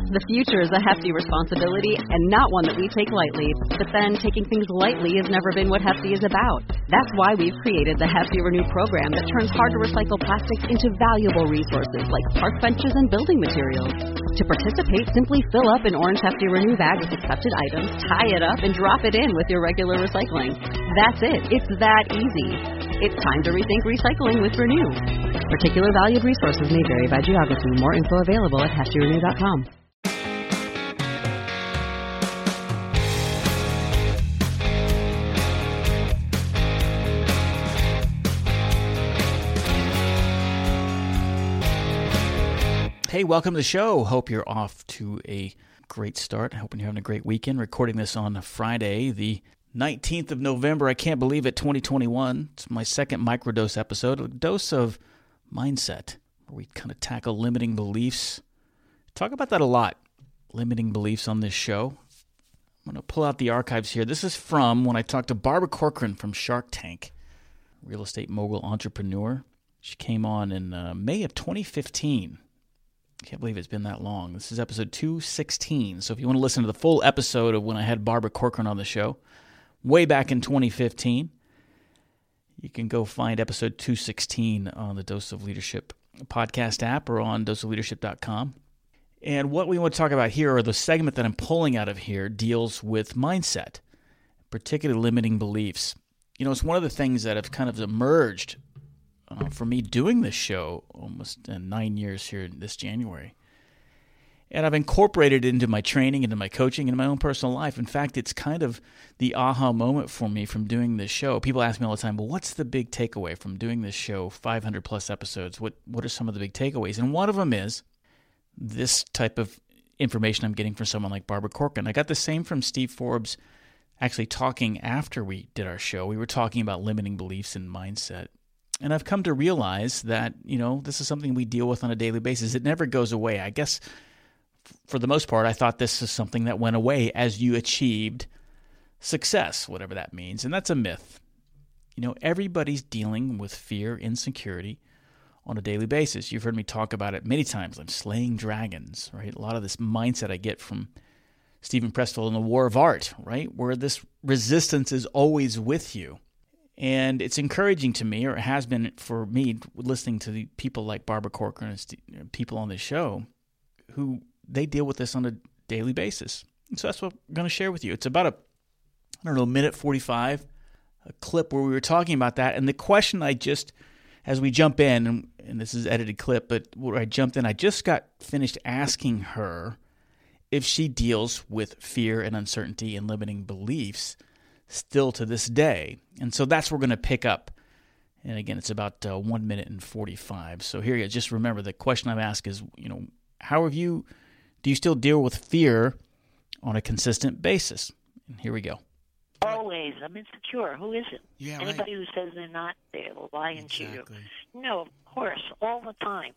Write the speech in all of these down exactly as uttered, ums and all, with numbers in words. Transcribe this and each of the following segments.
The future is a hefty responsibility and not one that we take lightly. But then, taking things lightly has never been what Hefty is about. That's why we've created the Hefty Renew program that turns hard-to-recycle plastics into valuable resources like park benches and building materials. To participate, simply fill up an orange Hefty Renew bag with accepted items, tie it up, and drop it in with your regular recycling. That's it. It's that easy. It's time to rethink recycling with Renew. Particular valued resources may vary by geography. More info available at hefty renew dot com. Hey, welcome to the show. Hope you're off to a great start. Hoping you're having a great weekend. Recording this on Friday, the nineteenth of November. I can't believe it, twenty twenty-one. It's my second microdose episode, a dose of mindset, where we kind of tackle limiting beliefs. Talk about that a lot, limiting beliefs on this show. I'm going to pull out the archives here. This is from when I talked to Barbara Corcoran from Shark Tank, real estate mogul entrepreneur. She came on in uh, May of twenty fifteen. I can't believe it's been that long. This is episode two sixteen. So if you want to listen to the full episode of when I had Barbara Corcoran on the show, way back in twenty fifteen, you can go find episode two sixteen on the Dose of Leadership podcast app or on dose of leadership dot com. And what we want to talk about here, or the segment that I'm pulling out of here, deals with mindset, particularly limiting beliefs. You know, it's one of the things that have kind of emerged Uh, for me doing this show almost uh, nine years here this January. And I've incorporated it into my training, into my coaching, into my own personal life. In fact, it's kind of the aha moment for me from doing this show. People ask me all the time, well, what's the big takeaway from doing this show, five hundred plus episodes? What, what are some of the big takeaways? And one of them is this type of information I'm getting from someone like Barbara Corcoran. I got the same from Steve Forbes actually talking after we did our show. We were talking about limiting beliefs and mindset. And I've come to realize that, you know, this is something we deal with on a daily basis. It never goes away. I guess for the most part, I thought this is something that went away as you achieved success, whatever that means. And that's a myth. You know, everybody's dealing with fear, insecurity on a daily basis. You've heard me talk about it many times. I'm slaying dragons, right? A lot of this mindset I get from Stephen Pressfield in The War of Art, right? Where this resistance is always with you. And it's encouraging to me, or it has been for me, listening to the people like Barbara Corcoran and people on this show who they deal with this on a daily basis. And so that's what I'm going to share with you. It's about a, I don't know, minute forty-five, a clip where we were talking about that. And the question I just, as we jump in, and, and this is an edited clip, but where I jumped in, I just got finished asking her if she deals with fear and uncertainty and limiting beliefs still to this day. And so that's what we're going to pick up. And again, it's about uh, one minute and forty-five. So here you go. Just remember, the question I've asked is, you know, how have you, do you still deal with fear on a consistent basis? And here we go. Always. I'm insecure. Who isn't? Yeah, Anybody right. who says they're not, they will lie into Exactly. you. No, of course, all the time.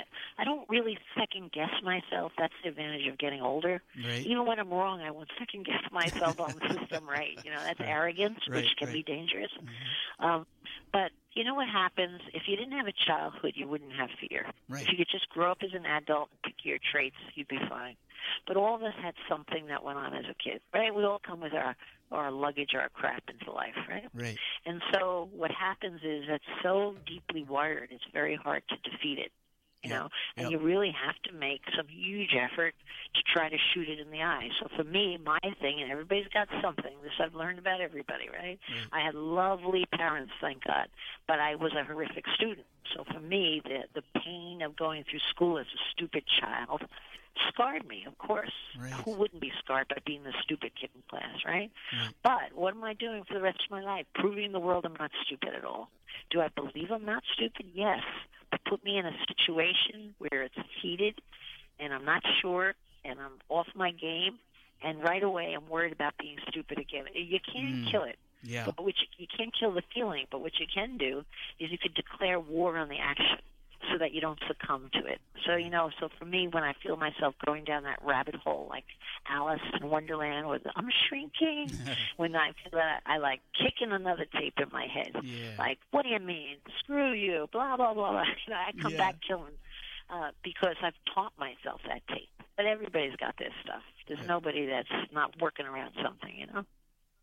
I don't really second-guess myself. That's the advantage of getting older. Right. Even when I'm wrong, I won't second-guess myself on the system right. You know, that's arrogance, Right, which can right. be dangerous. Mm-hmm. Um, but you know what happens? If you didn't have a childhood, you wouldn't have fear. Right. If you could just grow up as an adult and pick your traits, you'd be fine. But all of us had something that went on as a kid, right? We all come with our, our luggage or our crap into life, right? Right. And so what happens is it's so deeply wired, it's very hard to defeat it, you Yep. know? And Yep. you really have to make some huge effort to try to shoot it in the eye. So for me, my thing, and everybody's got something, this I've learned about everybody, right? Right. I had lovely parents, thank God, but I was a horrific student. So for me, the the pain of going through school as a stupid child scarred me, of course. Right. Who wouldn't be scarred by being the stupid kid in class, right? Right. But what am I doing for the rest of my life? Proving the world I'm not stupid at all. Do I believe I'm not stupid? Yes. But put me in a situation where it's heated and I'm not sure and I'm off my game, and right away I'm worried about being stupid again. You can't Mm. kill it. Yeah. But which you can't kill the feeling, but what you can do is you could declare war on the action so that you don't succumb to it. So, you know, so for me, when I feel myself going down that rabbit hole, like Alice in Wonderland with I'm shrinking, when I feel that, I like kicking another tape in my head. Yeah. Like, what do you mean? Screw you, blah, blah, blah, blah. You know, I come Yeah. back killing uh, because I've taught myself that tape. But everybody's got this stuff. There's yeah. nobody that's not working around something, you know?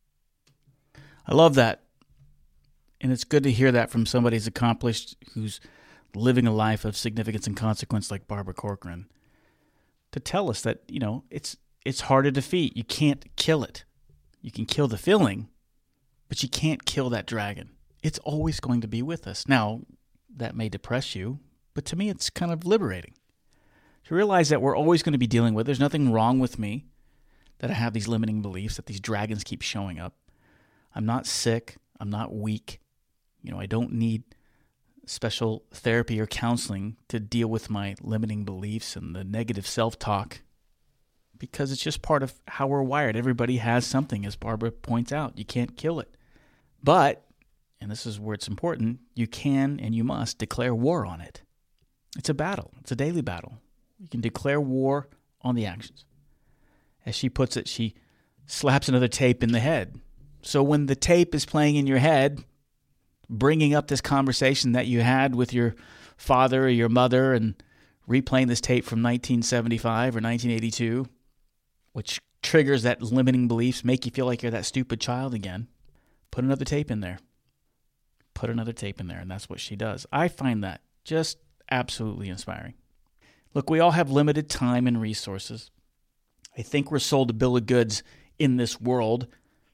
I love that. And it's good to hear that from somebody who's accomplished, who's living a life of significance and consequence like Barbara Corcoran, to tell us that, you know, it's it's hard to defeat. You can't kill it. You can kill the feeling, but you can't kill that dragon. It's always going to be with us. Now, that may depress you, but to me it's kind of liberating to realize that we're always going to be dealing with. There's nothing wrong with me, that I have these limiting beliefs, that these dragons keep showing up. I'm not sick. I'm not weak. You know, I don't need special therapy or counseling to deal with my limiting beliefs and the negative self-talk, because it's just part of how we're wired. Everybody has something, as Barbara points out. You can't kill it. But, and this is where it's important, you can and you must declare war on it. It's a battle. It's a daily battle. You can declare war on the actions. As she puts it, she slaps another tape in the head. So when the tape is playing in your head, bringing up this conversation that you had with your father or your mother and replaying this tape from nineteen seventy-five or nineteen eighty-two, which triggers that limiting beliefs, make you feel like you're that stupid child again, put another tape in there. Put another tape in there, and that's what she does. I find that just absolutely inspiring. Look, we all have limited time and resources. I think we're sold a bill of goods in this world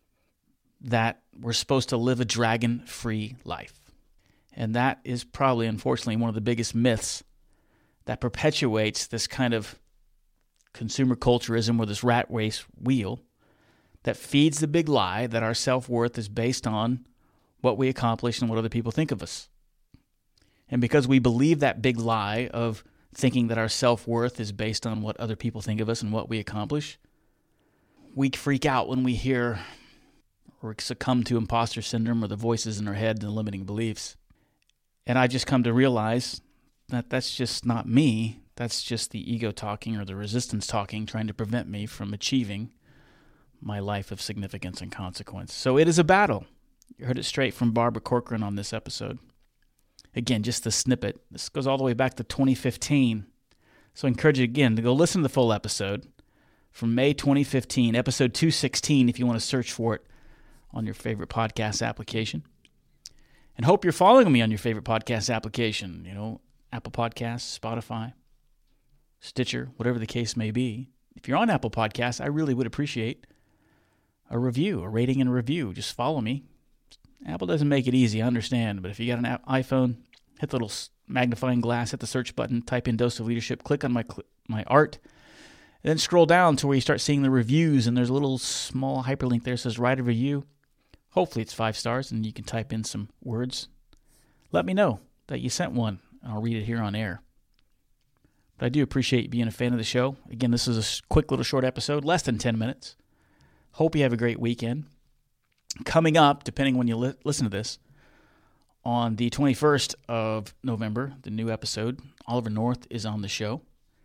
that we're supposed to live a dragon-free life. And that is probably, unfortunately, one of the biggest myths that perpetuates this kind of consumer culturism, or this rat race wheel that feeds the big lie that our self-worth is based on what we accomplish and what other people think of us. And because we believe that big lie of thinking that our self-worth is based on what other people think of us and what we accomplish, we freak out when we hear or succumb to imposter syndrome or the voices in our head and the limiting beliefs. And I just come to realize that that's just not me. That's just the ego talking, or the resistance talking, trying to prevent me from achieving my life of significance and consequence. So it is a battle. You heard it straight from Barbara Corcoran on this episode. Again, just the snippet. This goes all the way back to twenty fifteen. So I encourage you again to go listen to the full episode from May twenty fifteen, episode two sixteen, if you want to search for it on your favorite podcast application. And hope you're following me on your favorite podcast application, you know, Apple Podcasts, Spotify, Stitcher, whatever the case may be. If you're on Apple Podcasts, I really would appreciate a review, a rating and a review. Just follow me. Apple doesn't make it easy, I understand, but if you got an iPhone, hit the little magnifying glass, hit the search button, type in Dose of Leadership, click on my my art, and then scroll down to where you start seeing the reviews, and there's a little small hyperlink there that says write a review. Hopefully it's five stars, and you can type in some words. Let me know that you sent one, and I'll read it here on air. But I do appreciate you being a fan of the show. Again, this is a quick little short episode, less than ten minutes. Hope you have a great weekend. Coming up, depending when you li- listen to this, on the twenty-first of November, the new episode, Oliver North is on the show.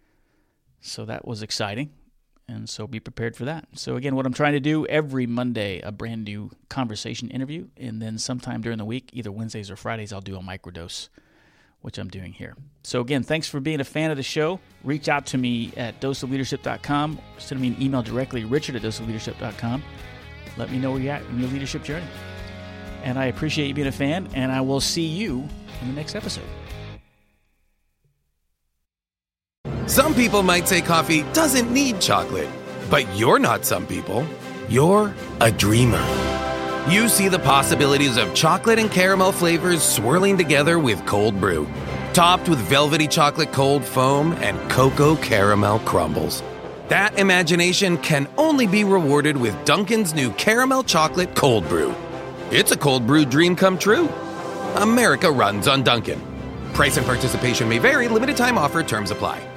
So that was exciting, and so be prepared for that. So again, what I'm trying to do, every Monday, a brand new conversation interview, and then sometime during the week, either Wednesdays or Fridays, I'll do a microdose, which I'm doing here. So again, thanks for being a fan of the show. Reach out to me at dose of leadership dot com. Send me an email directly, richard at dose of leadership dot com. Let me know where you're at in your leadership journey. And I appreciate you being a fan, and I will see you in the next episode. Some people might say coffee doesn't need chocolate, but you're not some people. You're a dreamer. You see the possibilities of chocolate and caramel flavors swirling together with cold brew, topped with velvety chocolate cold foam and cocoa caramel crumbles. That imagination can only be rewarded with Dunkin's new Caramel Chocolate Cold Brew. It's a cold brew dream come true. America runs on Dunkin'. Price and participation may vary. Limited time offer. Terms apply.